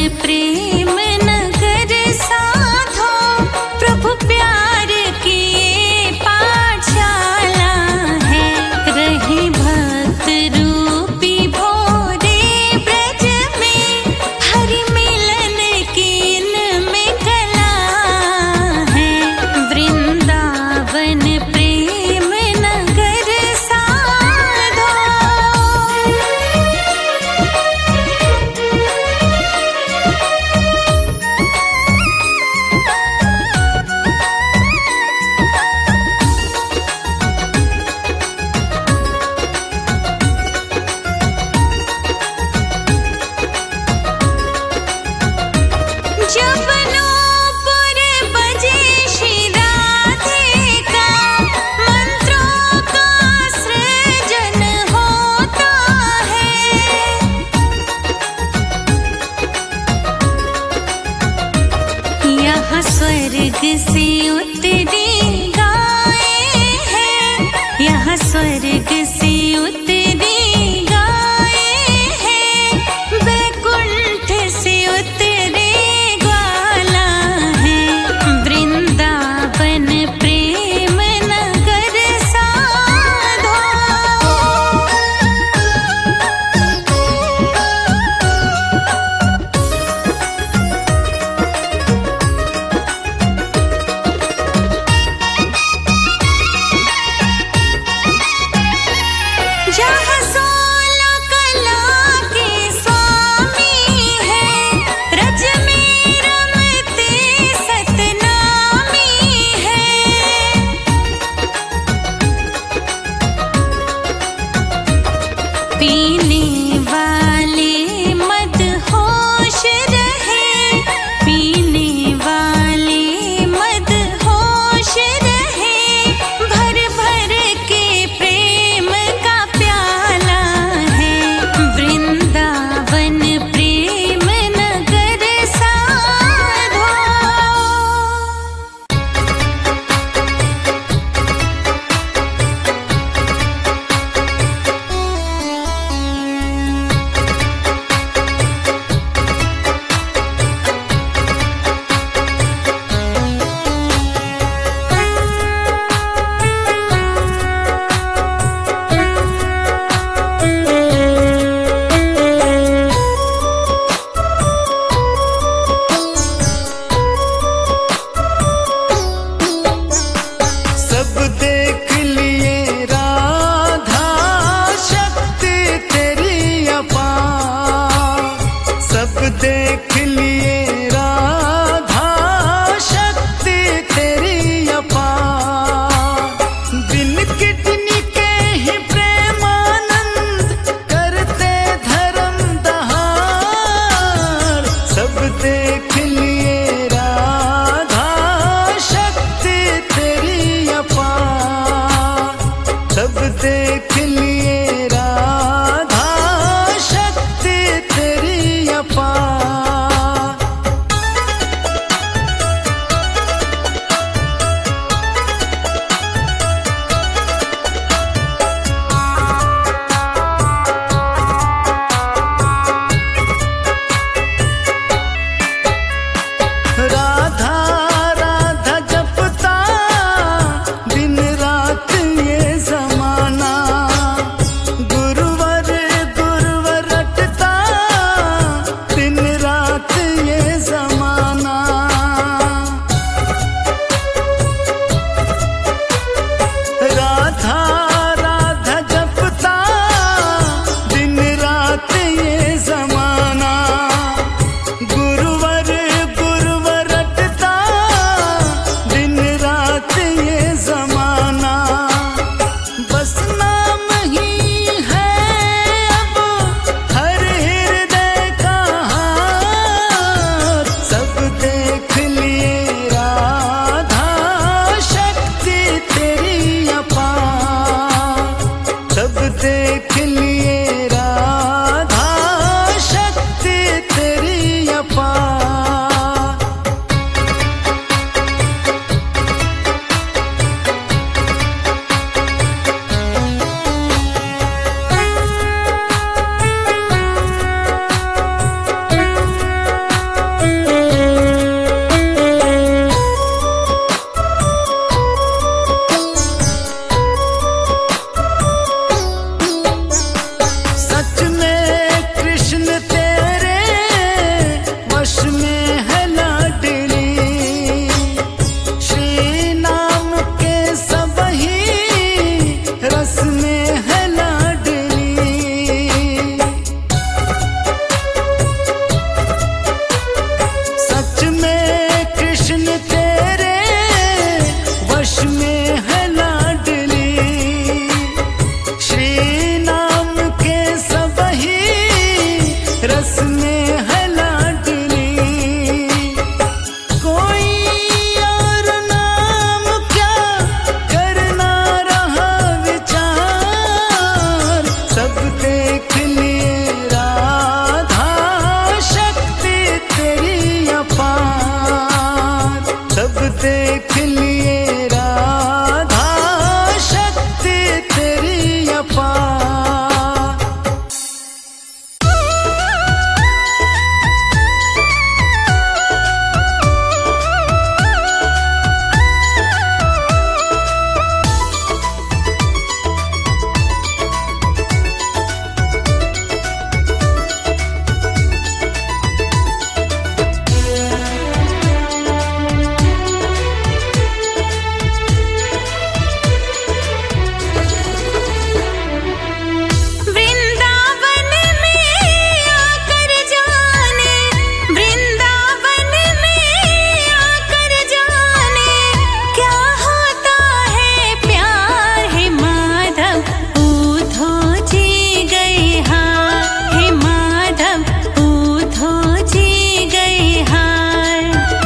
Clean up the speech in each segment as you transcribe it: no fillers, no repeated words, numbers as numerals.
प्रेम नगर साधो, प्रभु प्यार की पाठशाला है। रही भक्त रूपी भोरे ब्रज में, हरि मिलन की इनमें कला है। वृंदावन प्रेम नगर साधो। जब नूपुर बजे श्री राधे का, मंत्रों का सृजन होता है। यहाँ स्वर्ग से उतरी गाएं हैं, यहाँ स्वर्ग से उतरी गाएं हैं, वैकुंठ से उतरे ग्वाला है। वृंदावन प्रेम नगर साधो। जहाँ 16 कला के स्वामी है, रज में रमते सतनामी है। पीने वाले मदहोश रहे, पीने वाले मदहोश रहे, भर भर के प्रेम का प्याला है। वृंदावन प्रेम नगर साधो। सब देख लिए राधा शक्ति तेरी अपार, सब देख लिए राधा शक्ति तेरी अपार। दिन कितनी के ही प्रेमानंद करते धर्म दहार, सब देख लिए राधा शक्ति तेरी अपार, सब देख लिए राधा शक्ति तेरी अपार। रस में है लाडली, कोई और नाम क्या करना रहा विचार। सब देख लिए राधा शक्ति तेरी अपार, सब देख लिए राधा शक्ति तेरी अपार। वृंदावन में आकर जाने, वृंदावन में आकर जाने, क्या होता है प्यार। हे माधव उधो जी गए हार, हे माधव उधो जी गए हार।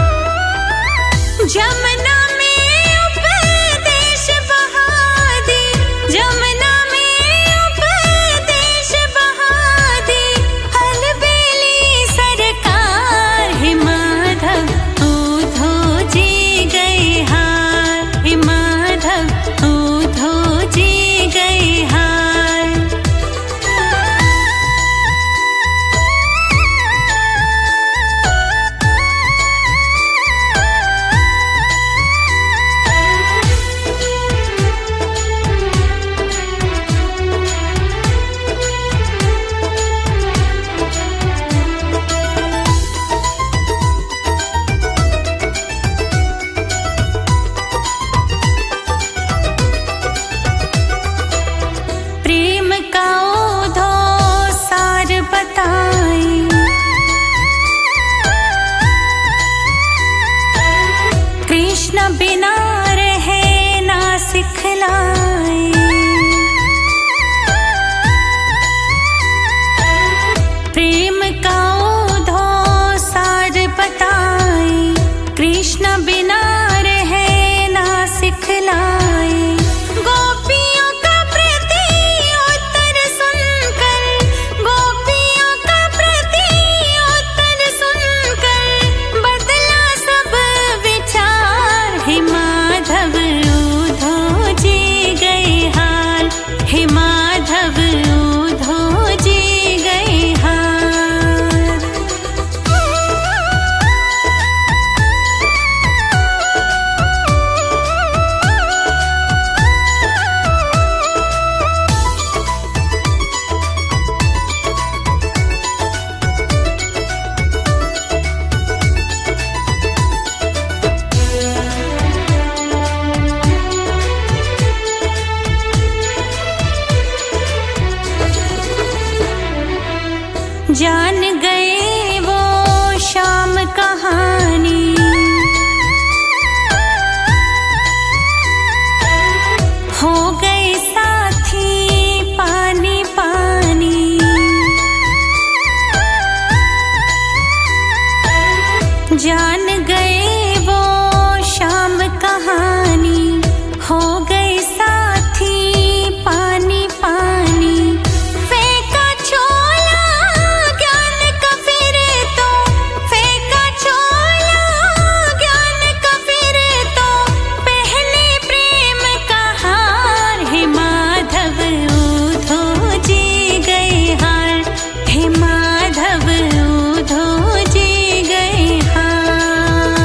जमुना में उपदेश बहा दी, जमुना में उपदेश बहा दी, अलबेली सरकार। हे माधव उधो जी गए हार, हे माधव उधो जी गए हार। प्रेम का ओधो सार बताई, कृष्ण बिना रहे ना सिखलाई। प्रेम का ओधो सार बताई, कृष्ण बिना रहे ना सिखलाई। गोपियों का प्रति उत्तर सुनकर, गोपियों का प्रति उत्तर सुनकर, बदला सब विचार। हे माधव उधो जी गए हार, हे माधव उधो जी गए हार। जान गए वो शाम कहानी, हो गए साथी पानी पानी। जान गए वो शाम कहानी, हो गए साथी पानी पानी। फेंका छोला ज्ञान का फिर तो, फेंका छोला ज्ञान का फिर तो, पहले प्रेम का हार। हे माधव उधो जी गए हार, हे माधव उधो जी गए हार।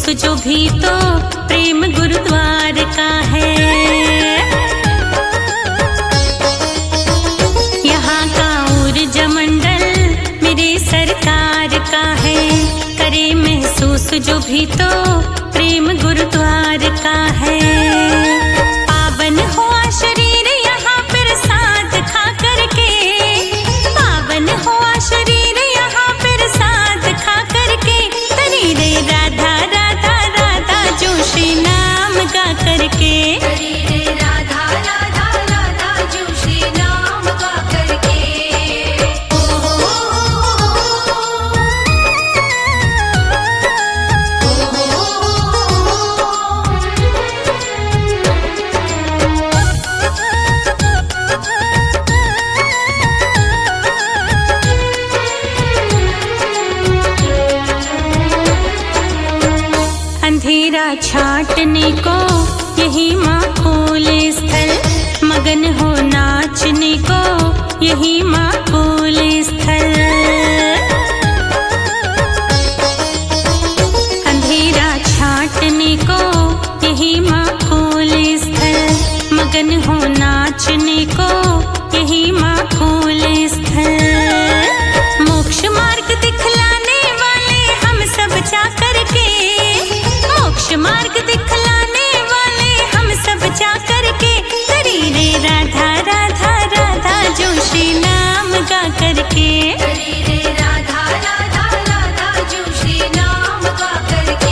महसूस जो भी तो प्रेम गुरुद्वार का है। यहाँ का ऊर्जा मंडल मेरे सरकार का है। करे महसूस जो भी तो प्रेम गुरुद्वार का है। पावन हुआ शरीर यहाँ प्रसाद खा करके, पावन हुआ शरीर यहाँ प्रसाद खा करके। तरी रे राधा राधा राधा जो श्री नाम गा करके, तरी रे राधा राधा राधा जो श्री नाम गा करके। अंधेरा छाटने को यही माँ खोले स्थल, मगन हो नाचने को यही माँ खोले स्थल। अंधेरा छाटने को यही माँ खोले स्थल, मगन हो नाचने को यही माँ खोले स्थल। मोक्ष मार्ग दिखलाने वाले हम सब जा करके, मोक्ष मार्ग दिखलाने वाले हम सब जा करके। तरी रे राधा राधा राधा जो श्री नाम गा करके, तरी रे राधा राधा राधा जो श्री नाम गा करके।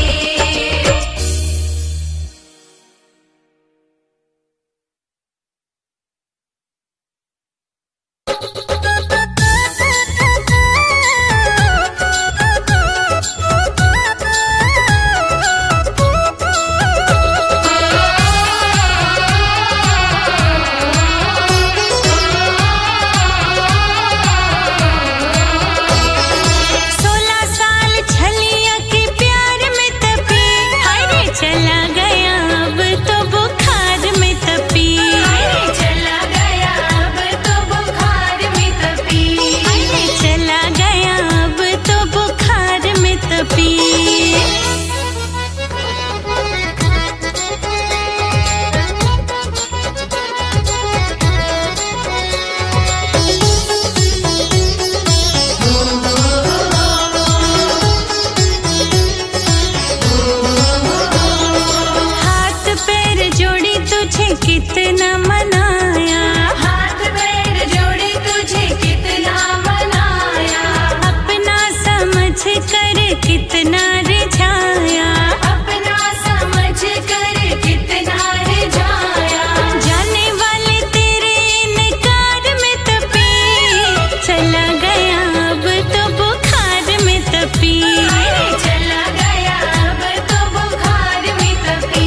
कितना मनाया, हाथ पैर जोड़े तुझे कितना मनाया। अपना समझ कर कितना रिझाया, अपना समझ कर कितना रिझाया। जाने वाले तेरे इनकार में तपी, चला गया अब तो बुखार में तपी। चला गया अब तो बुखार में तपी।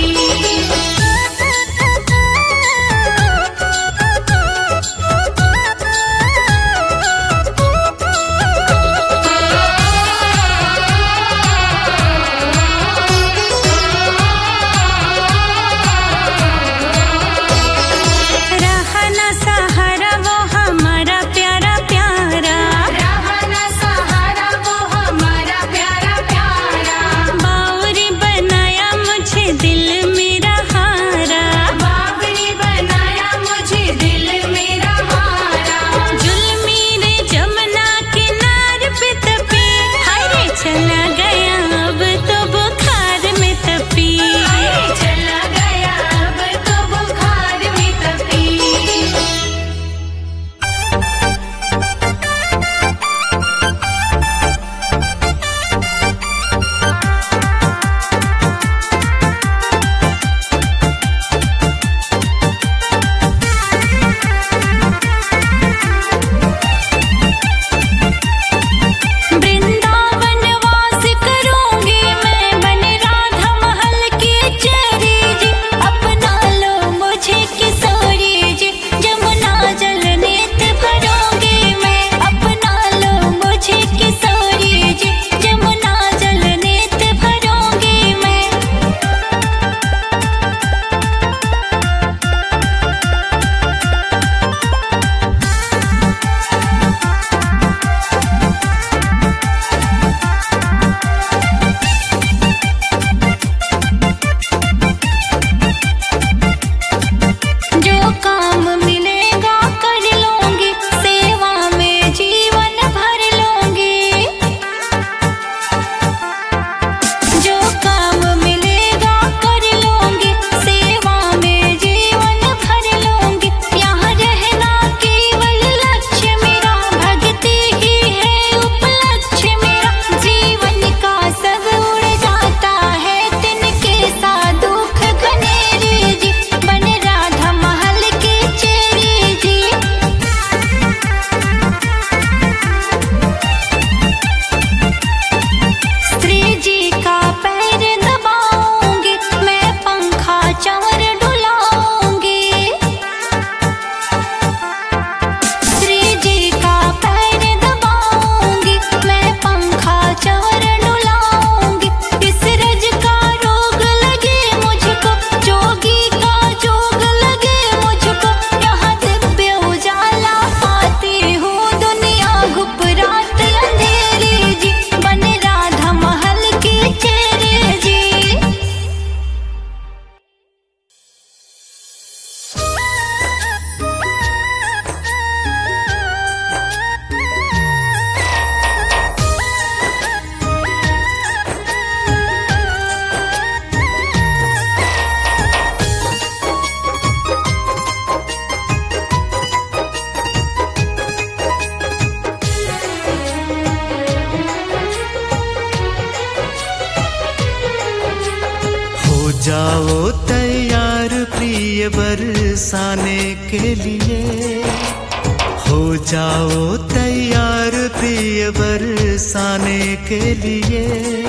जाओ तैयार प्रिय बरसाने के लिए, हो जाओ तैयार प्रिय बरसाने के लिए।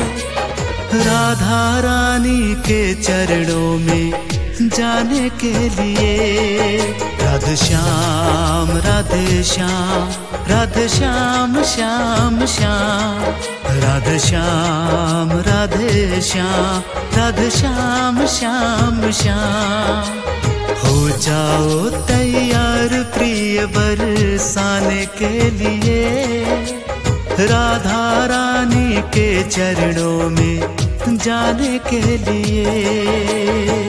राधा रानी के चरणों में जाने के लिए। राधे श्याम राधे श्याम, राधे श्याम श्याम श्याम, राधे श्याम राधे श्याम, राधे श्याम श्याम श्याम। हो जाओ तैयार प्रिय बरसाने के लिए, राधा रानी के चरणों में जाने के लिए।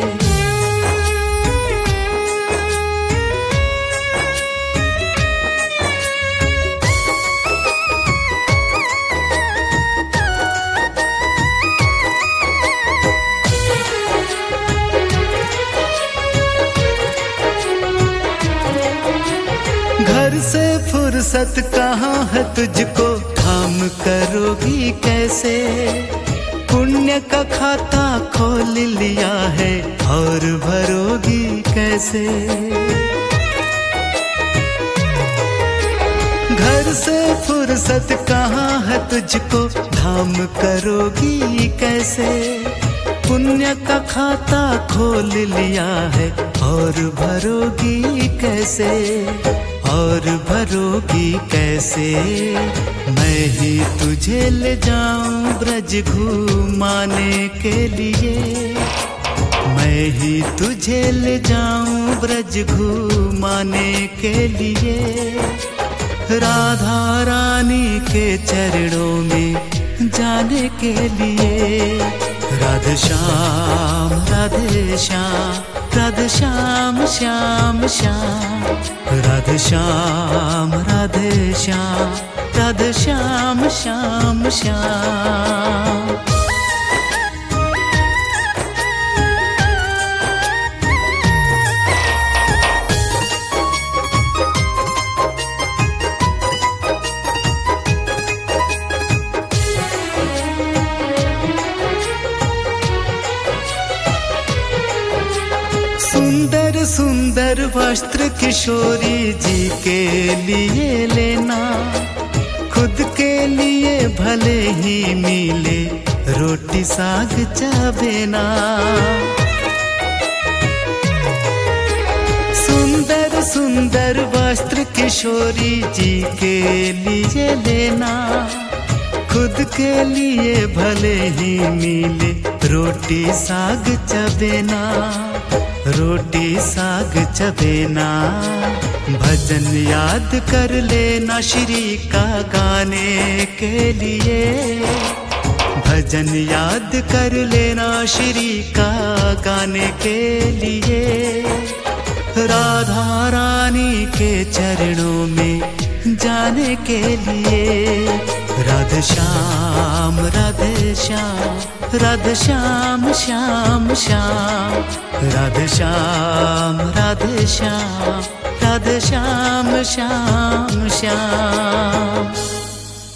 घर से फुर्सत कहाँ है तुझको, काम करोगी कैसे। पुण्य का खाता खोल लिया है और भरोगी कैसे। घर से फुर्सत कहाँ है तुझको, धाम करोगी कैसे। पुण्य का खाता खोल लिया है और भरोगी कैसे, और भरोगी कैसे। मैं ही तुझे ले जाऊं ब्रज घुमाने के लिए, मैं ही तुझे ले जाऊं ब्रज घुमाने के लिए। राधा रानी के चरणों में जाने के लिए। राधे श्याम राधे श्याम, राधे श्याम श्याम श्याम, राधे श्याम राधे श्याम, राधे श्याम श्याम श्याम। सुंदर सुंदर वस्त्र किशोरी जी के लिए लेना, खुद के लिए भले ही मिले रोटी साग चबेना। सुंदर सुंदर वस्त्र किशोरी जी के लिए लेना, खुद के लिए भले ही मिले रोटी साग चबेना, रोटी साग चबेना। भजन याद कर लेना श्री का गाने के लिए, भजन याद कर लेना श्री का गाने के लिए। राधा रानी के चरणों में जाने के लिए। राधे श्याम राधे श्याम, राधे श्याम श्याम श्याम, राधे श्याम राधे श्याम, राधे श्याम श्याम श्याम।